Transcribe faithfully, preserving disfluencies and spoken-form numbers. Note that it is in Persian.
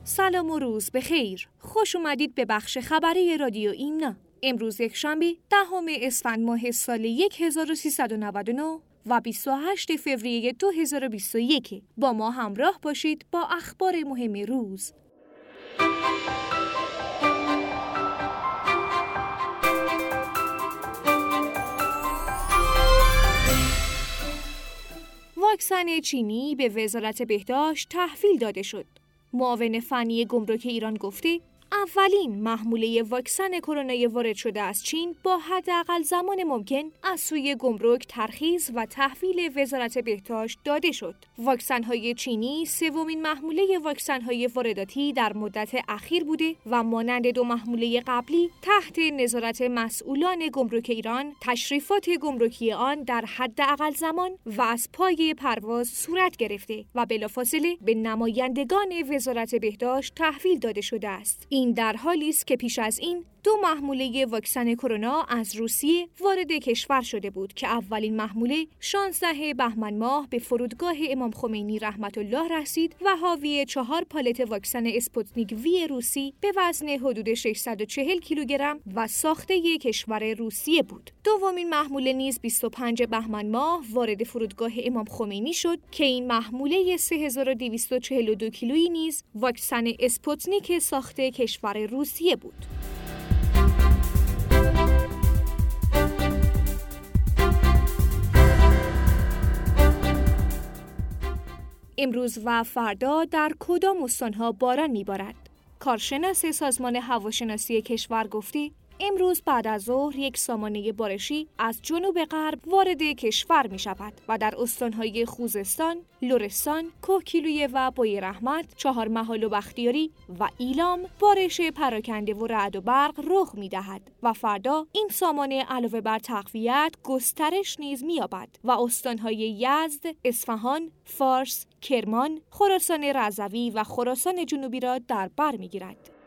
سلام و روز بخیر. خوش اومدید به بخش خبری رادیو ایمنا. امروز یک شنبه دهم اسفند ماه سال هزار و سیصد و نود و نه و بیست و هشتم فوریه دو هزار و بیست و یک. با ما همراه باشید با اخبار مهم روز. واکسن چینی به وزارت بهداشت تحویل داده شد. معاون فنی گمرک ایران گفته اولین محموله واکسن کرونا وارد شده از چین با حداقل زمان ممکن از سوی گمرک ترخیص و تحویل وزارت بهداشت داده شد. واکسن‌های چینی سومین محموله واکسن‌های وارداتی در مدت اخیر بوده و مانند دو محموله قبلی تحت نظارت مسئولان گمرک ایران تشریفات گمرکی آن در حداقل زمان و از پای پرواز صورت گرفته و بلافاصله به نمایندگان وزارت بهداشت تحویل داده شده است. این در حالی است که پیش از این دو محموله واکسن کرونا از روسیه وارد کشور شده بود که اولین محموله شانزدهم بهمن ماه به فرودگاه امام خمینی رحمت الله رسید و حاوی چهار پالت واکسن اسپوتنیک وی روسی به وزن حدود ششصد و چهل کیلوگرم و ساخته کشور روسیه بود. دومین محموله نیز بیست و پنجم بهمن ماه وارد فرودگاه امام خمینی شد که این محموله سه هزار و دویست و چهل و دو کیلویی نیز واکسن اسپوتنیک ساخته کشور روسیه بود. امروز و فردا در کدام استان‌ها باران می‌بارد؟ کارشناس سازمان هواشناسی کشور گفته امروز بعد از ظهر یک سامانه بارشی از جنوب غرب وارد کشور می شود و در استان‌های خوزستان، لرستان، کوهگیلویه و بوی رحمت، چهارمحال و بختیاری و ایلام بارش پراکنده و رعد و برق رخ می دهد و فردا این سامانه علاوه بر تقویت گسترش نیز می یابد و استان‌های یزد، اصفهان، فارس، کرمان، خراسان رضوی و خراسان جنوبی را در بر می گیرد.